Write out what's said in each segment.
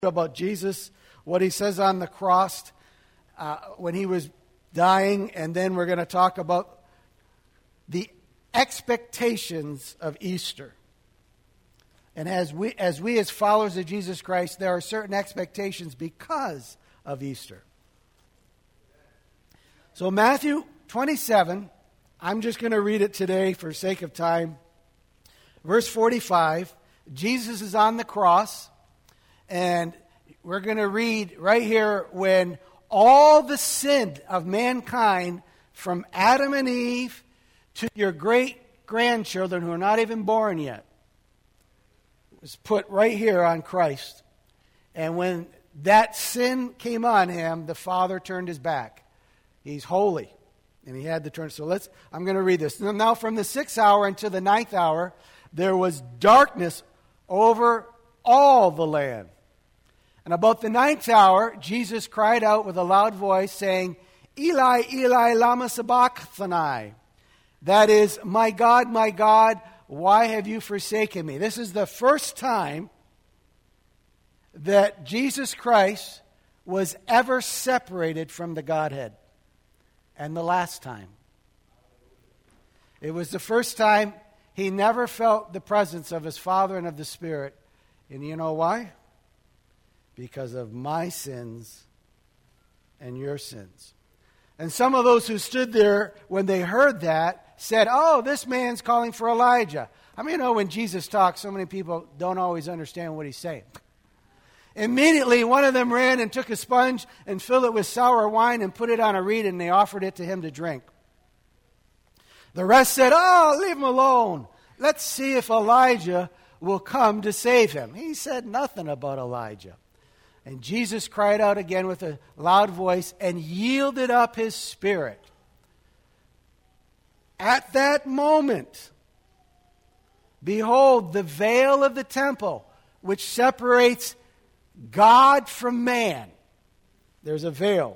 about Jesus, what he says on the cross when he was dying, and then we're going to talk about the expectations of Easter. And as we as followers of Jesus Christ, there are certain expectations because of Easter. So Matthew 27, I'm just going to read it today for sake of time. Verse 45, Jesus is on the cross, and we're going to read right here when all the sin of mankind from Adam and Eve to your great-grandchildren who are not even born yet was put right here on Christ. And when that sin came on him, the Father turned his back. He's holy, and he had to turn. So I'm going to read this. Now from the 6th hour until the 9th hour, there was darkness over all the land. And about the 9th hour, Jesus cried out with a loud voice, saying, Eli, Eli, lama sabachthani. That is, my God, why have you forsaken me? This is the first time that Jesus Christ was ever separated from the Godhead. And the last time. It was the first time he never felt the presence of his Father and of the Spirit. And you know why? Because of my sins and your sins. And some of those who stood there when they heard that said, oh, this man's calling for Elijah. I mean, when Jesus talks, so many people don't always understand what he's saying. Immediately, one of them ran and took a sponge and filled it with sour wine and put it on a reed, and they offered it to him to drink. The rest said, oh, leave him alone. Let's see if Elijah will come to save him. He said nothing about Elijah. And Jesus cried out again with a loud voice and yielded up his spirit. At that moment, behold, the veil of the temple, which separates God from man. There's a veil.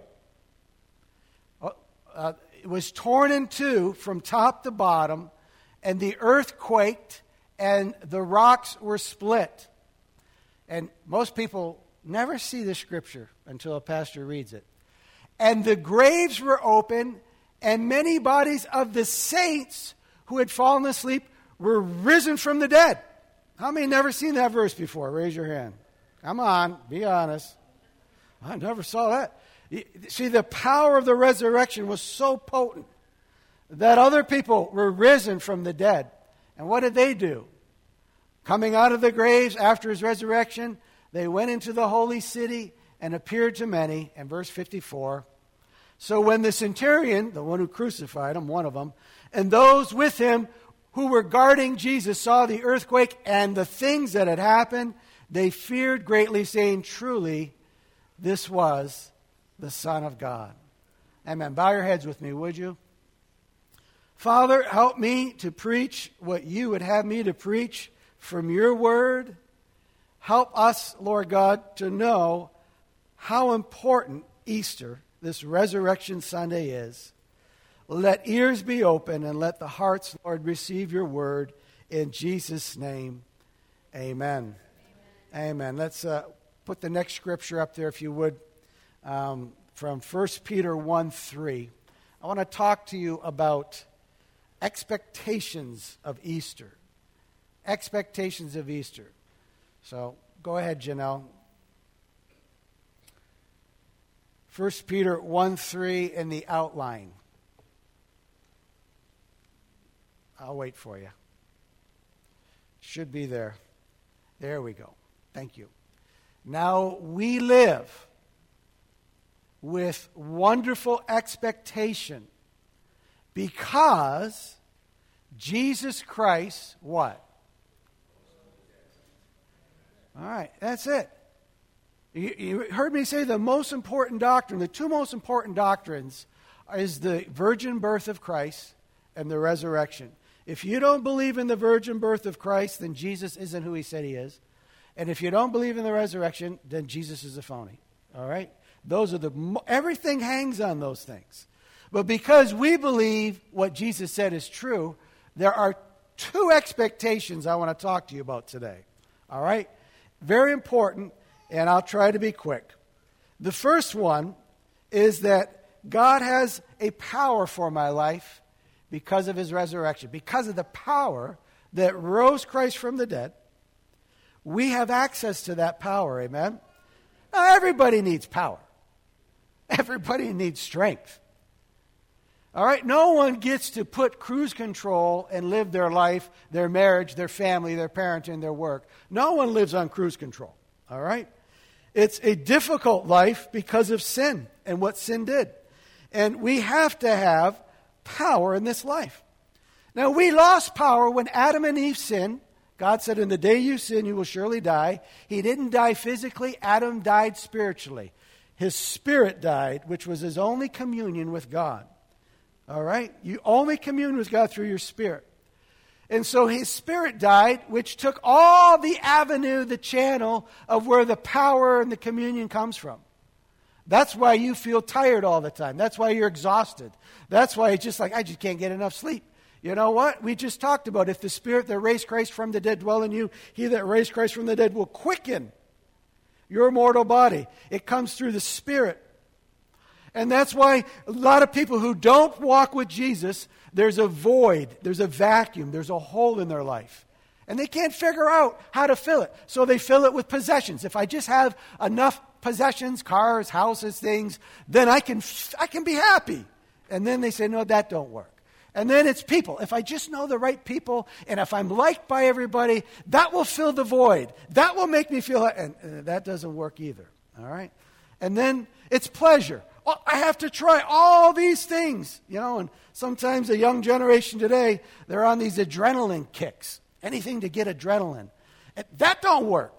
It was torn in two from top to bottom, and the earth quaked, and the rocks were split. And most people never see the scripture until a pastor reads it. And the graves were open, and many bodies of the saints who had fallen asleep were risen from the dead. How many never seen that verse before? Raise your hand. Come on, be honest. I never saw that. See, the power of the resurrection was so potent that other people were risen from the dead. And what did they do? Coming out of the graves after his resurrection, they went into the holy city and appeared to many. And verse 54, so when the centurion, the one who crucified him, one of them, and those with him who were guarding Jesus saw the earthquake and the things that had happened, they feared greatly, saying, truly, this was the Son of God. Amen. Bow your heads with me, would you? Father, help me to preach what you would have me to preach from your word. Help us, Lord God, to know how important Easter, this Resurrection Sunday, is. Let ears be open and let the hearts, Lord, receive your word. In Jesus' name, amen. Amen. Let's put the next scripture up there, if you would, from 1 Peter 1:3. I want to talk to you about expectations of Easter. Expectations of Easter. So go ahead, Janelle. 1 Peter 1:3 in the outline. I'll wait for you. Should be there. There we go. Thank you. Now we live with wonderful expectation because Jesus Christ, what? All right, that's it. You heard me say the most important doctrine, the two most important doctrines is the virgin birth of Christ and the resurrection. If you don't believe in the virgin birth of Christ, then Jesus isn't who he said he is. And if you don't believe in the resurrection, then Jesus is a phony. All right? Those are everything hangs on those things. But because we believe what Jesus said is true, there are two expectations I want to talk to you about today. All right? Very important. and I'll try to be quick. The first one is that God has a power for my life because of his resurrection. Because of the power that rose Christ from the dead, we have access to that power, amen? Now, everybody needs power. Everybody needs strength. All right? No one gets to put cruise control and live their life, their marriage, their family, their parenting, their work. No one lives on cruise control. All right? It's a difficult life because of sin and what sin did. And we have to have power in this life. Now, we lost power when Adam and Eve sinned. God said, in the day you sin, you will surely die. He didn't die physically. Adam died spiritually. His spirit died, which was his only communion with God. All right? You only commune with God through your spirit. And so his spirit died, which took all the avenue, the channel of where the power and the communion comes from. That's why you feel tired all the time. That's why you're exhausted. That's why it's just like, I just can't get enough sleep. You know what? We just talked about if the spirit that raised Christ from the dead dwell in you, he that raised Christ from the dead will quicken your mortal body. It comes through the spirit. And that's why a lot of people who don't walk with Jesus, there's a void, there's a vacuum, there's a hole in their life. And they can't figure out how to fill it. So they fill it with possessions. If I just have enough possessions, cars, houses, things, then I can be happy. And then they say, no, that don't work. And then it's people. If I just know the right people, and if I'm liked by everybody, that will fill the void. That will make me feel, and that doesn't work either. All right? And then it's pleasure. Oh, I have to try all these things, you know, and sometimes the young generation today, they're on these adrenaline kicks. Anything to get adrenaline. And that don't work.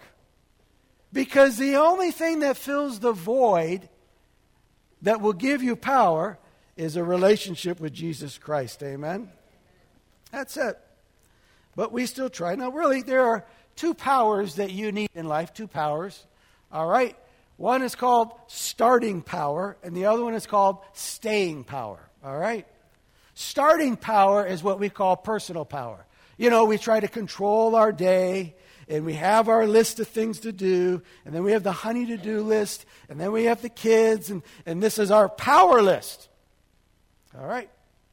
Because the only thing that fills the void that will give you power is a relationship with Jesus Christ. Amen? That's it. But we still try. Now, really, there are two powers that you need in life. Two powers. All right? One is called starting power, and the other one is called staying power. All right? Starting power is what we call personal power. You know, we try to control our day, and we have our list of things to do, and then we have the honey to do list, and then we have the kids, and this is our power list. All right?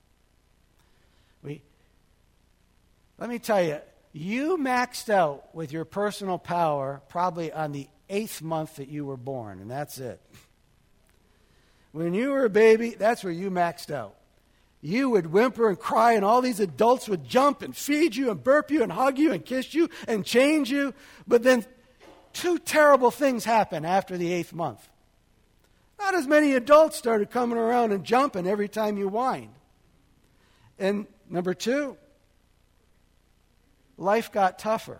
Let me tell you, you maxed out with your personal power probably on the 8th month that you were born, and that's it. When you were a baby, that's where you maxed out. You would whimper and cry, and all these adults would jump and feed you and burp you and hug you and kiss you and change you. But then two terrible things happened after the 8th month. Not as many adults started coming around and jumping every time you whined. And number two, life got tougher.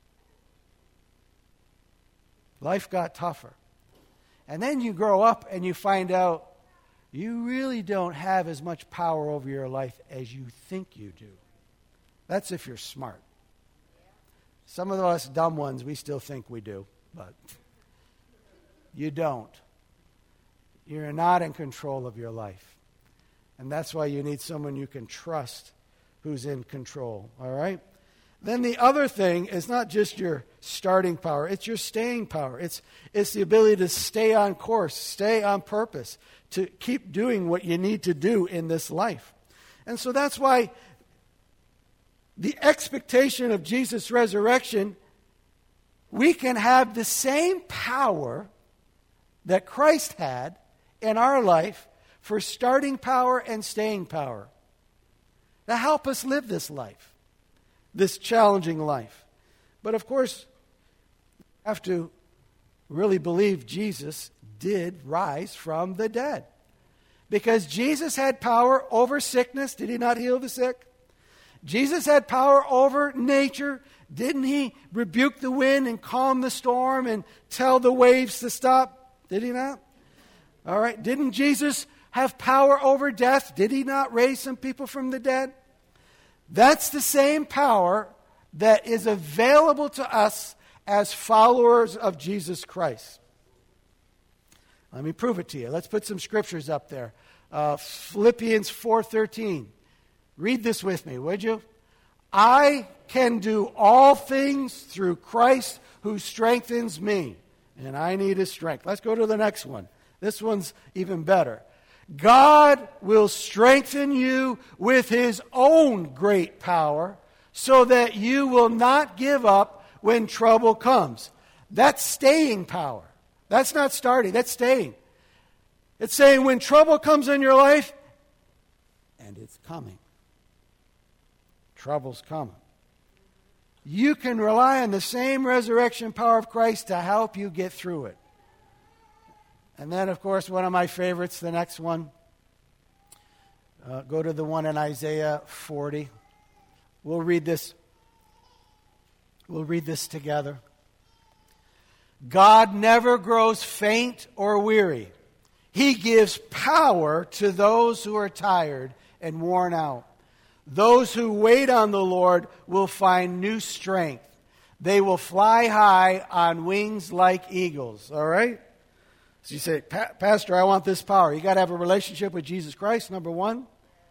Life got tougher. And then you grow up and you find out you really don't have as much power over your life as you think you do. That's if you're smart. Some of us dumb ones, we still think we do, but you don't. You're not in control of your life. And that's why you need someone you can trust who's in control, all right? Then the other thing is not just your starting power, it's your staying power. It's the ability to stay on course, stay on purpose, to keep doing what you need to do in this life. And so that's why the expectation of Jesus' resurrection, we can have the same power that Christ had in our life for starting power and staying power to help us live this life, this challenging life. But of course, you have to really believe Jesus did rise from the dead. Because Jesus had power over sickness. Did he not heal the sick? Jesus had power over nature. Didn't he rebuke the wind and calm the storm and tell the waves to stop? Did he not? All right. Didn't Jesus have power over death? Did he not raise some people from the dead? That's the same power that is available to us as followers of Jesus Christ. Let me prove it to you. Let's put some scriptures up there. Philippians 4:13. Read this with me, would you? I can do all things through Christ who strengthens me. and I need His strength. Let's go to the next one. This one's even better. God will strengthen you with His own great power so that you will not give up when trouble comes. That's staying power. That's not starting, that's staying. It's saying when trouble comes in your life, and it's coming. Trouble's coming. You can rely on the same resurrection power of Christ to help you get through it. And then, of course, one of my favorites, the next one. Go to the one in Isaiah 40. We'll read this. We'll read this together. God never grows faint or weary. He gives power to those who are tired and worn out. Those who wait on the Lord will find new strength. They will fly high on wings like eagles. All right? So you say, Pastor, I want this power. You got to have a relationship with Jesus Christ, number one.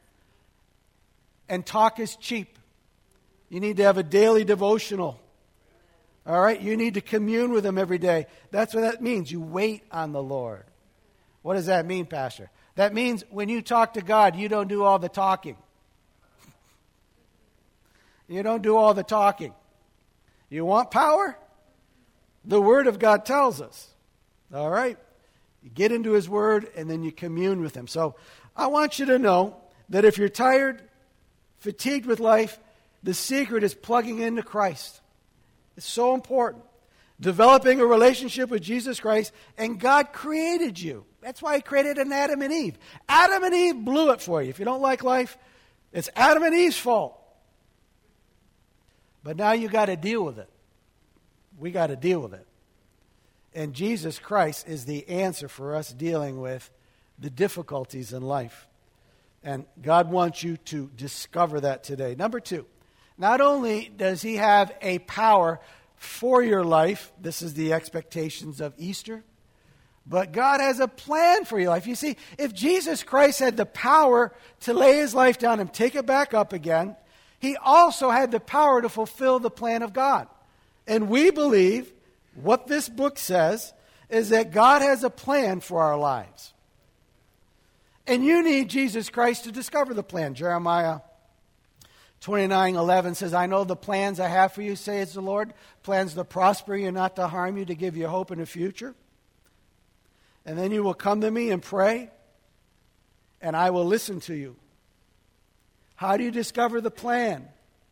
And talk is cheap. You need to have a daily devotional. All right? You need to commune with Him every day. That's what that means. You wait on the Lord. What does that mean, Pastor? That means when you talk to God, you don't do all the talking. You don't do all the talking. You want power? The Word of God tells us. All right? You get into His Word and then you commune with Him. So I want you to know that if you're tired, fatigued with life, the secret is plugging into Christ. It's so important. Developing a relationship with Jesus Christ, and God created you. That's why He created an Adam and Eve. Adam and Eve blew it for you. If you don't like life, it's Adam and Eve's fault. But now you got to deal with it. We got to deal with it. And Jesus Christ is the answer for us dealing with the difficulties in life. And God wants you to discover that today. Number two, not only does He have a power for your life, this is the expectations of Easter, but God has a plan for your life. You see, if Jesus Christ had the power to lay His life down and take it back up again, He also had the power to fulfill the plan of God. And we believe what this book says is that God has a plan for our lives. And you need Jesus Christ to discover the plan. Jeremiah 29:11 says, I know the plans I have for you, says the Lord, plans to prosper you, not to harm you, to give you hope in the future. And then you will come to me and pray, and I will listen to you. How do you discover the plan?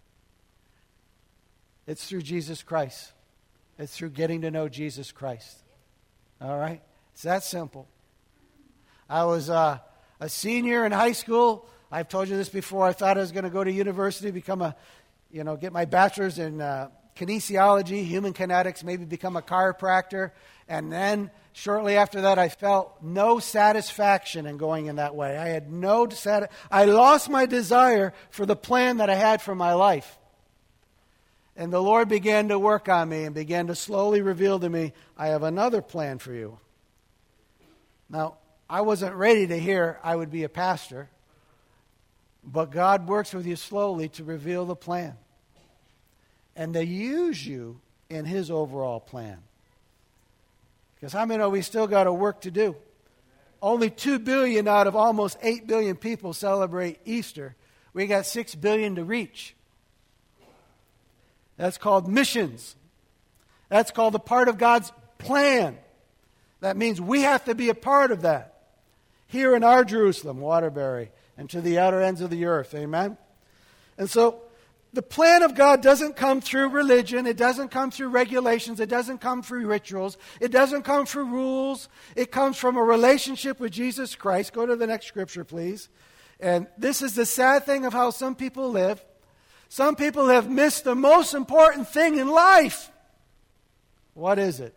It's through Jesus Christ. It's through getting to know Jesus Christ. All right? It's that simple. I was a senior in high school. I've told you this before. I thought I was going to go to university, get my bachelor's in kinesiology, human kinetics, maybe become a chiropractor. And then shortly after that, I felt no satisfaction in going in that way. I lost my desire for the plan that I had for my life. And the Lord began to work on me and began to slowly reveal to me, I have another plan for you. Now, I wasn't ready to hear I would be a pastor. But God works with you slowly to reveal the plan and to use you in His overall plan. Because how many know we still got a work to do? Only 2 billion out of almost 8 billion people celebrate Easter. We got 6 billion to reach. That's called missions. That's called a part of God's plan. That means we have to be a part of that. Here in our Jerusalem, Waterbury, and to the outer ends of the earth. Amen? And so the plan of God doesn't come through religion. It doesn't come through regulations. It doesn't come through rituals. It doesn't come through rules. It comes from a relationship with Jesus Christ. Go to the next scripture, please. And this is the sad thing of how some people live. Some people have missed the most important thing in life. What is it?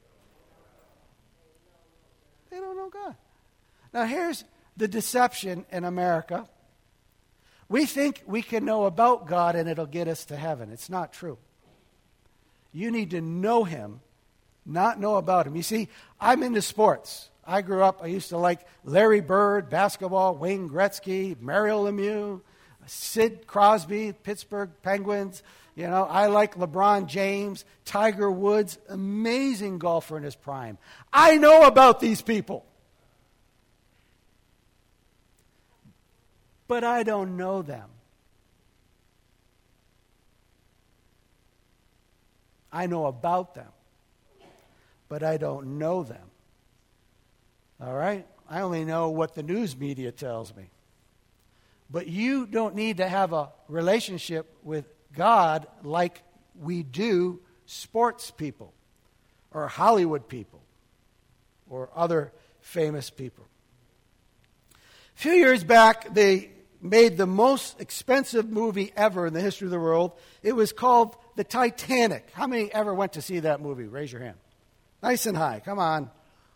They don't know God. Now here's the deception in America. We think we can know about God and it'll get us to heaven. It's not true. You need to know Him, not know about Him. You see, I'm into sports. I grew up, I used to like Larry Bird, basketball, Wayne Gretzky, Mario Lemieux, Sid Crosby, Pittsburgh Penguins, You know, I like LeBron James, Tiger Woods, amazing golfer in his prime. I know about these people. But I don't know them. I know about them, but I don't know them. All right? I only know what the news media tells me. But you don't need to have a relationship with God like we do sports people or Hollywood people or other famous people. A few years back, they made the most expensive movie ever in the history of the world. It was called The Titanic. How many ever went to see that movie? Raise your hand. Nice and high. Come on.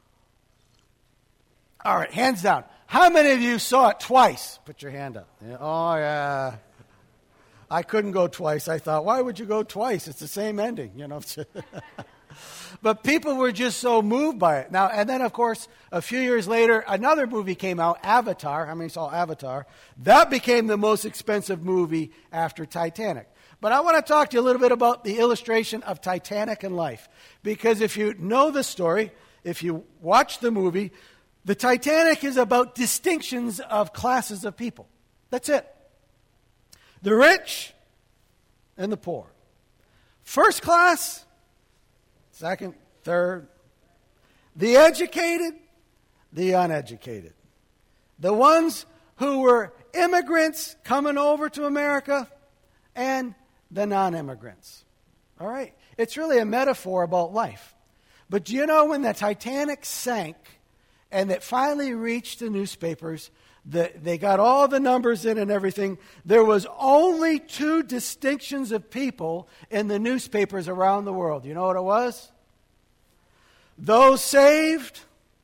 All right, hands down. How many of you saw it twice? Put your hand up. Yeah, oh, yeah. I couldn't go twice. I thought, why would you go twice? It's the same ending, you know. But people were just so moved by it. Now, and then, of course, a few years later, another movie came out, Avatar. How many saw Avatar? That became the most expensive movie after Titanic. But I want to talk to you a little bit about the illustration of Titanic in life. Because if you know the story, if you watch the movie, the Titanic is about distinctions of classes of people. That's it. The rich and the poor. First class, second, third. The educated, the uneducated. The ones who were immigrants coming over to America and the non-immigrants. All right? It's really a metaphor about life. But do you know when the Titanic sank and it finally reached the newspapers, they got all the numbers in and everything, there was only 2 distinctions of people in the newspapers around the world. You know what it was? Those saved,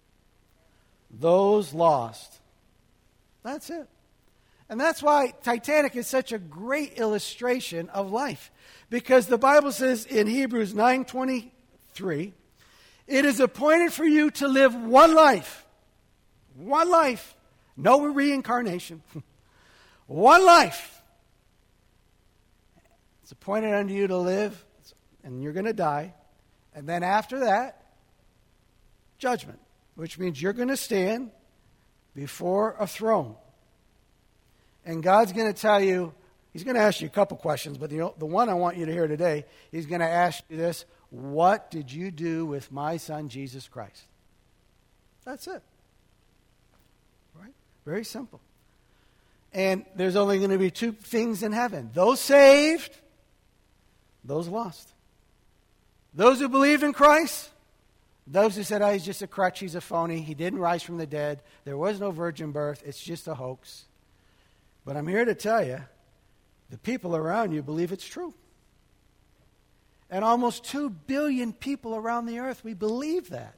those lost. That's it. And that's why Titanic is such a great illustration of life. Because the Bible says in Hebrews 9:23, it is appointed for you to live one life. One life. No reincarnation. One life. It's appointed unto you to live, and you're going to die. And then after that, judgment, which means you're going to stand before a throne. And God's going to tell you, He's going to ask you a couple questions, but the one I want you to hear today, He's going to ask you this: what did you do with my Son, Jesus Christ? That's it. Right? Very simple. And there's only going to be 2 things in heaven: those saved, those lost. Those who believe in Christ, those who said, oh, he's just a crutch, he's a phony, he didn't rise from the dead, there was no virgin birth, it's just a hoax. But I'm here to tell you, the people around you believe it's true. And almost 2 billion people around the earth, we believe that.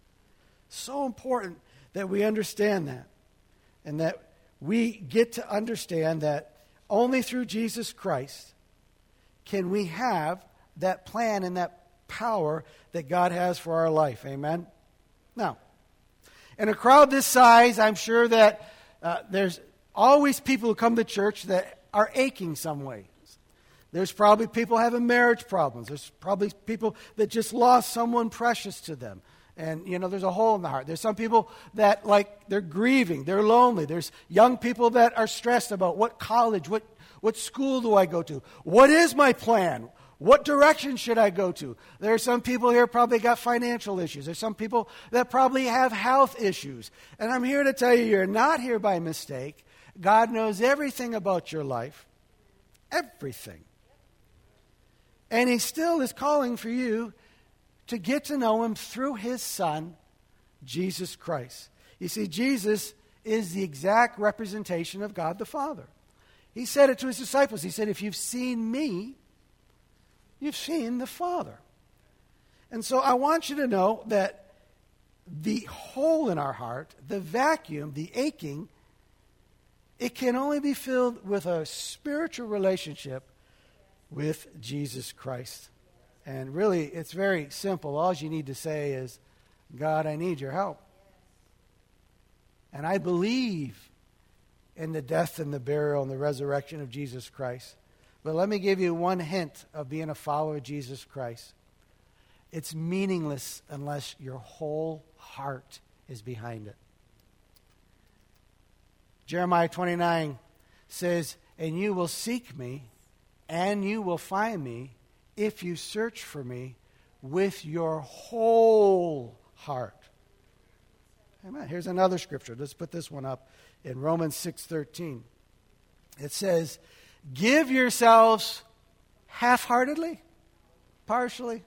So important that we understand that. And that we get to understand that only through Jesus Christ can we have that plan and that power that God has for our life. Amen? Now, in a crowd this size, I'm sure that there's always people who come to church that are aching some way. There's probably people having marriage problems. There's probably people that just lost someone precious to them. And, you know, there's a hole in the heart. There's some people that, like, they're grieving. They're lonely. There's young people that are stressed about what college, what school do I go to? What is my plan? What direction should I go to? There are some people here probably got financial issues. There's some people that probably have health issues. And I'm here to tell you, you're not here by mistake. God knows everything about your life. Everything. And He still is calling for you to get to know Him through His Son, Jesus Christ. You see, Jesus is the exact representation of God the Father. He said it to His disciples. He said, if you've seen me, you've seen the Father. And so I want you to know that the hole in our heart, the vacuum, the aching, it can only be filled with a spiritual relationship with Jesus Christ. And really, it's very simple. All you need to say is, God, I need your help. And I believe in the death and the burial and the resurrection of Jesus Christ. But let me give you one hint of being a follower of Jesus Christ. It's meaningless unless your whole heart is behind it. Jeremiah 29 says, "And you will seek me, and you will find me, if you search for me with your whole heart." Amen. Here's another scripture. Let's put this one up in Romans 6:13. It says, "Give yourselves half-heartedly, partially.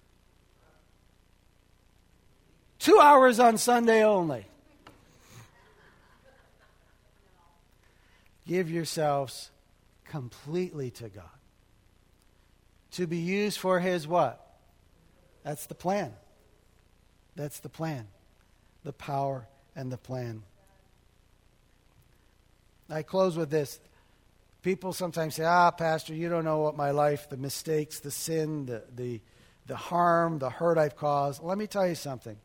2 hours on Sunday only. Give yourselves completely to God. To be used for His what? That's the plan. That's the plan. The power and the plan. I close with this. People sometimes say, Pastor, you don't know what my life, the mistakes, the sin, the harm, the hurt I've caused. Let me tell you something.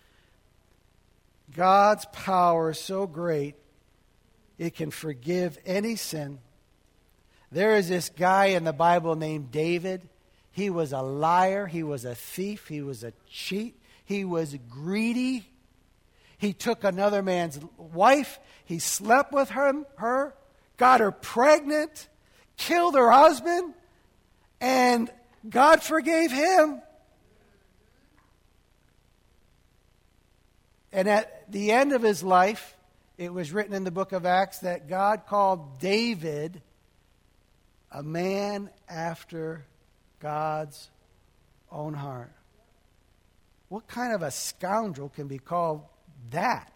God's power is so great, it can forgive any sin. There is this guy in the Bible named David. He was a liar. He was a thief. He was a cheat. He was greedy. He took another man's wife. He slept with her, got her pregnant, killed her husband, and God forgave him. And at the end of his life, it was written in the book of Acts that God called David a man after God's own heart. What kind of a scoundrel can be called that?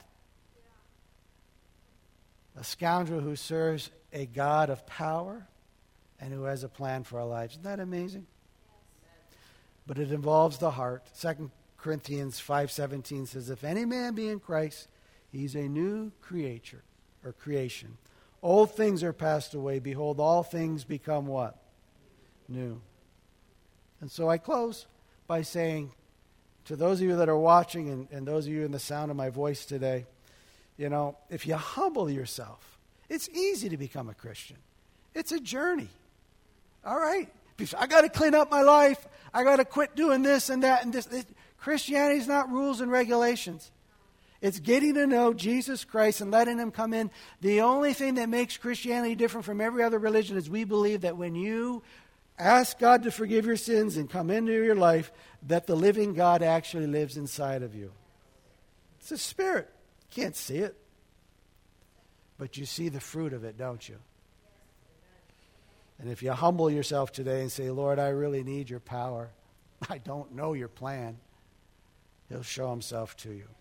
A scoundrel who serves a God of power and who has a plan for our lives. Isn't that amazing? But it involves the heart. 2 Corinthians 5:17 says, "If any man be in Christ, he's a new creature or creation. Old things are passed away. Behold, all things become what? New." And so I close by saying to those of you that are watching and those of you in the sound of my voice today, if you humble yourself, it's easy to become a Christian. It's a journey. All right? I got to clean up my life. I got to quit doing this and that and this. Christianity is not rules and regulations. It's getting to know Jesus Christ and letting Him come in. The only thing that makes Christianity different from every other religion is we believe that when you ask God to forgive your sins and come into your life, that the living God actually lives inside of you. It's a spirit. You can't see it. But you see the fruit of it, don't you? And if you humble yourself today and say, "Lord, I really need your power. I don't know your plan," He'll show Himself to you.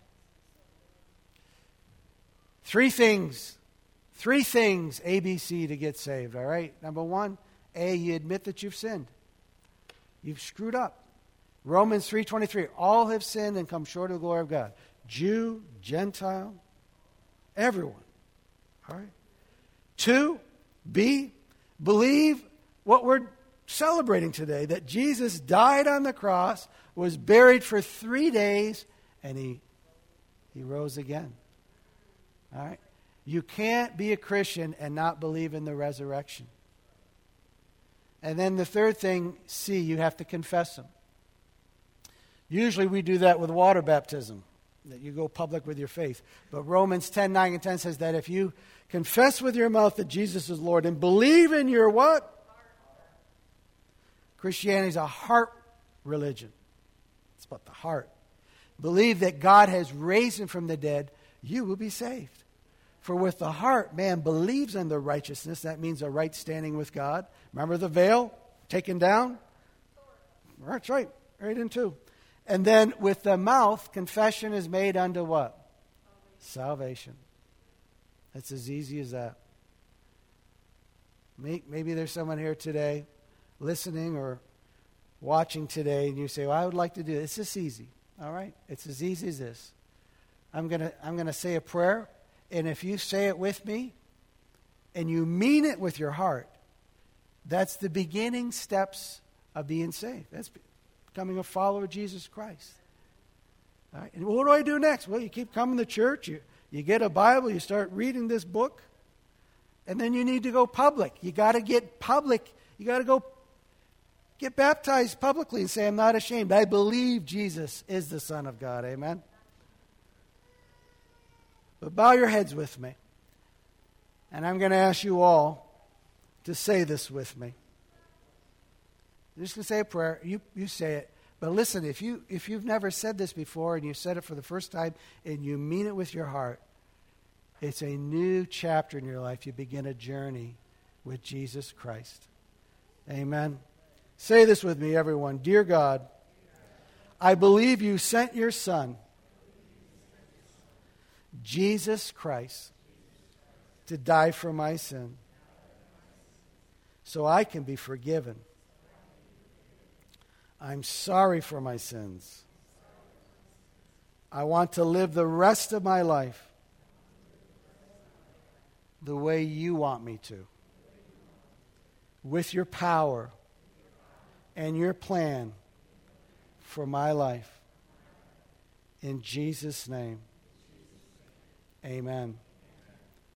Three things, ABC, to get saved, all right? Number one, you admit that you've sinned. You've screwed up. Romans 3:23, all have sinned and come short of the glory of God. Jew, Gentile, everyone. All right? 2, believe what we're celebrating today, that Jesus died on the cross, was buried for 3 days, and he rose again. All right? You can't be a Christian and not believe in the resurrection. And then the third thing, you have to confess Him. Usually we do that with water baptism, that you go public with your faith. But Romans 10:9 and 10 says that if you confess with your mouth that Jesus is Lord and believe in your what? Christianity is a heart religion. It's about the heart. Believe that God has raised Him from the dead, you will be saved. For with the heart, man believes in the righteousness. That means a right standing with God. Remember the veil taken down? That's right. Right in two. And then with the mouth, confession is made unto what? Salvation. It's as easy as that. Maybe there's someone here today listening or watching today, and you say, "Well, I would like to do this." It's just easy. All right? It's as easy as this. I'm gonna say a prayer. And if you say it with me, and you mean it with your heart, that's the beginning steps of being saved. That's becoming a follower of Jesus Christ. All right? And what do I do next? Well, you keep coming to church, you get a Bible, you start reading this book, and then you need to go public. You got to get public You got to go get baptized publicly and say, I'm not ashamed. I believe Jesus is the Son of God. Amen? But bow your heads with me. And I'm going to ask you all to say this with me. I'm just going to say a prayer. You say it. But listen, if you've never said this before and you said it for the first time and you mean it with your heart, it's a new chapter in your life. You begin a journey with Jesus Christ. Amen. Say this with me, everyone. Dear God, I believe you sent your Son, Jesus Christ, to die for my sin so I can be forgiven. I'm sorry for my sins. I want to live the rest of my life the way you want me to, with your power and your plan for my life. In Jesus' name, amen.